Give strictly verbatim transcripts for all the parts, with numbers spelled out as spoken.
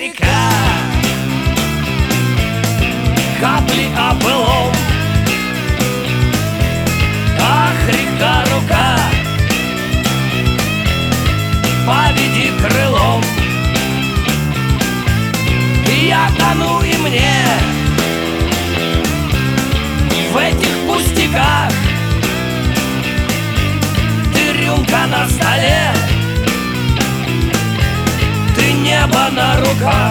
река, капли о былом. Ах, река, рука, поведи крылом. Я тону, и мне в этих пустяках. Ты рюмка на столе, ты небо на руках.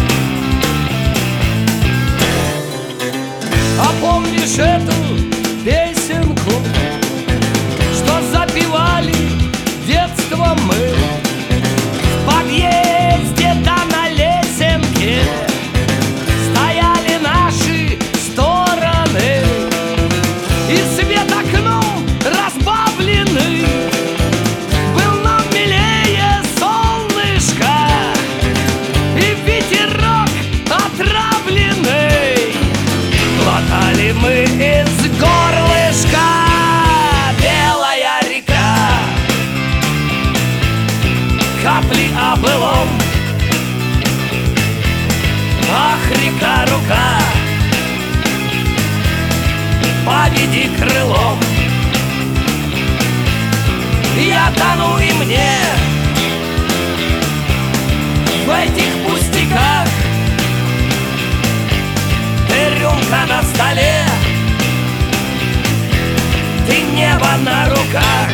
А помнишь эту песенку, что запевали детством мы? В подъезде да на лесенке стояли наши стороны, и свет окном разбавленный был нам милее солнышко, и ветерок отравленный глотали мы из горлышка. Белая река, капли о былом. Ах, река, рука, поведи крылом. Я тону, и мне в этих пустяках. Ты рюмка на столе, ты небо на руках.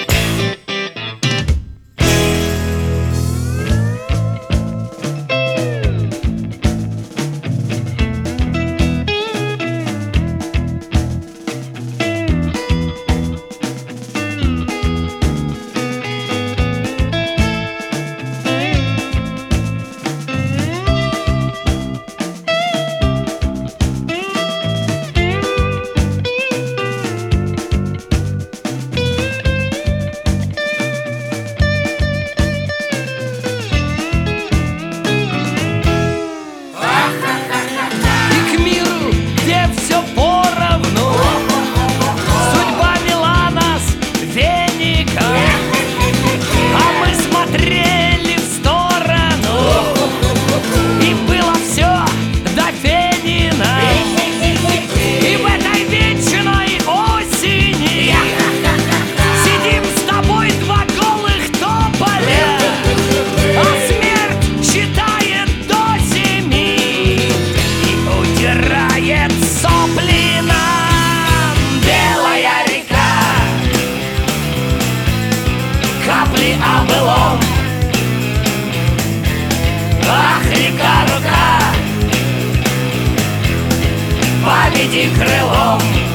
Капли о былом. Ах, река, рука, поведи крылом.